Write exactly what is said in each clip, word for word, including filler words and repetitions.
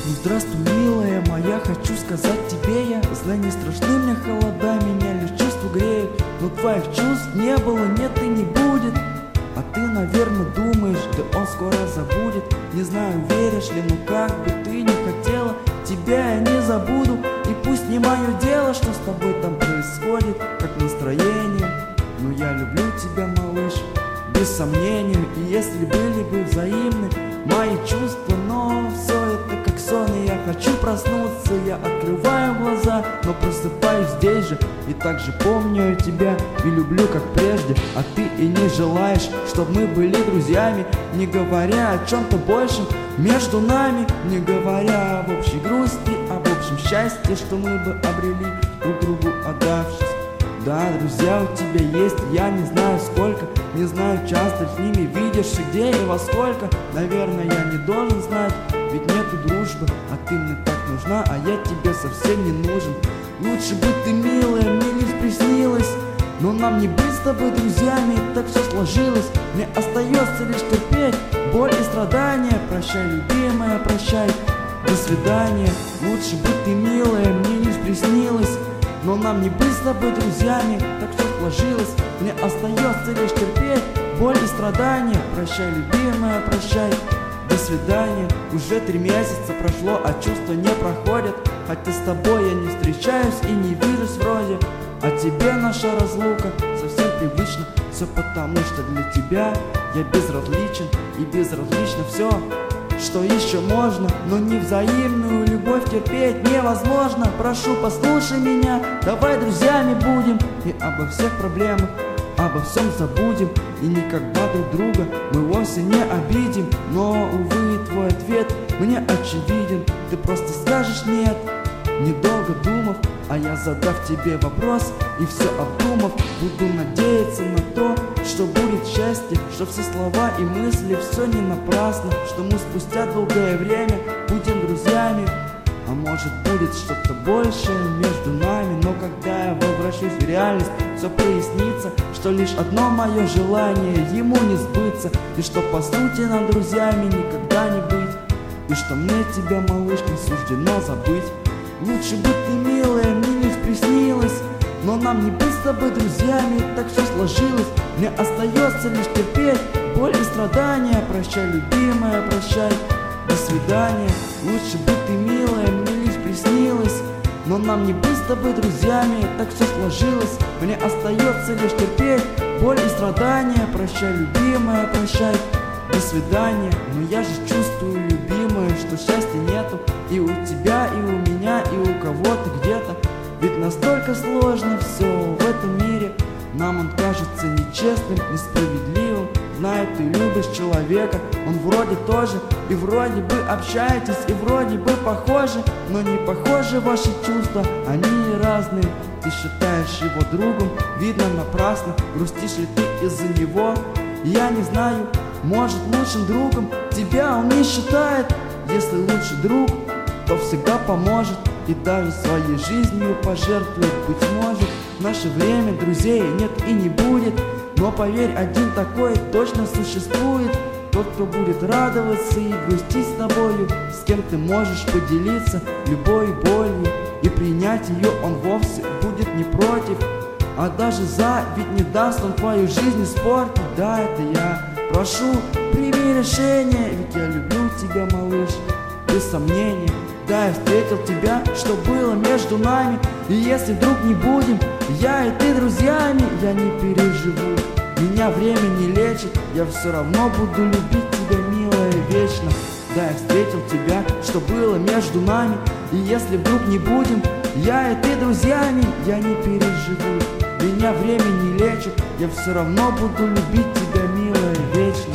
Ну здравствуй, милая моя, хочу сказать тебе я. Знай, не страшны мне холода, меня лишь чувства греют. Но твоих чувств не было, нет и не будет. А ты, наверное, думаешь, да он скоро забудет. Не знаю, веришь ли, но как бы ты не хотела, тебя я не забуду. И пусть не мое дело, что с тобой там происходит, как настроение. Но я люблю тебя, малыш, без сомнения. И если были бы взаимны мои чувства, но все это как сон, и я хочу проснуться. Я открываю глаза, но просыпаюсь здесь же. И также помню тебя и люблю как прежде. А ты и не желаешь, чтобы мы были друзьями, не говоря о чем-то большем между нами, не говоря об общей грусти, об общем счастье, что мы бы обрели, друг другу отдавшись. Да, друзья у тебя есть, я не знаю сколько, не знаю, часто с ними видишься, где и во сколько. Наверное, я не должен знать, ведь нету дружбы, а ты мне так нужна, а я тебе совсем не нужен. Лучше бы ты, милая, мне лишь приснилась, но нам не быть с тобой друзьями, так все сложилось. Мне остается лишь терпеть боль и страдания. Прощай, любимая, прощай, до свидания. Лучше бы ты, милая, мне лишь приснилась, но нам не быть с тобой друзьями, так все сложилось. Мне остается лишь терпеть боль и страдания. Прощай, любимая, прощай, до свидания. Уже три месяца прошло, а чувства не проходят. Хотя с тобой я не встречаюсь и не вижусь вроде. А тебе наша разлука совсем привычна. Все потому, что для тебя я безразличен. И безразлично все, что еще можно, но не взаимную любовь терпеть невозможно. Прошу, послушай меня, давай друзьями будем, и обо всех проблемах, обо всем забудем. И никогда друг друга мы вовсе не обидим. Но, увы, твой ответ мне очевиден. Ты просто скажешь нет, недолго думав. А я, задав тебе вопрос и все обдумав, буду надеяться на то, что будет счастье, что все слова и мысли все не напрасно, что мы спустя долгое время будем друзьями. А может, будет что-то большее между нами. Но когда я возвращусь в реальность, все прояснится, что лишь одно мое желание ему не сбыться, и что по сути нам друзьями никогда не быть, и что мне тебя, малыш, не суждено забыть. Лучше бы ты, милая, мне лишь приснилась, но нам не быть с тобой друзьями, так все сложилось. Мне остается лишь терпеть боль и страдания. Прощай, любимая, прощай, до свидания. Лучше бы ты, милая, мне лишь приснилась, но нам не быть с тобой друзьями, так все сложилось. Мне остается лишь терпеть боль и страдания. Прощай, любимая, прощай, до свидания. Но я же чувствую, любимая, что счастья нету и у тебя, и у меня, и у кого-то где-то. Ведь настолько сложно все в этом мире, нам он кажется нечестным, несправедливым. Знаю, ты любишь человека, он вроде тоже, и вроде бы общаетесь, и вроде бы похожи, но не похожи ваши чувства, они разные. Ты считаешь его другом, видно напрасно. Грустишь ли ты из-за него? Я не знаю, может, лучшим другом тебя он не считает. Если лучший друг, то всегда поможет и даже своей жизнью пожертвует. Быть может, в наше время друзей нет и не будет, но поверь, один такой точно существует. Тот, кто будет радоваться и грустить с тобою, с кем ты можешь поделиться любой болью, и принять ее он вовсе будет не против, а даже за, ведь не даст он твою жизнь испортить. Да, это я прошу, прими решение, ведь я люблю тебя, малыш, без сомнения. Да, я встретил тебя, что было между нами, и если вдруг не будем я и ты друзьями, я не переживу. Меня время не лечит, я все равно буду любить тебя, милая, вечно. Да, я встретил тебя, что было между нами, и если вдруг не будем я и ты друзьями, я не переживу. Меня время не лечит, я все равно буду любить тебя, милая, вечно.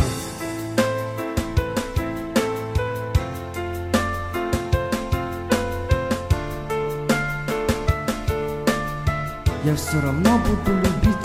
Я все равно буду любить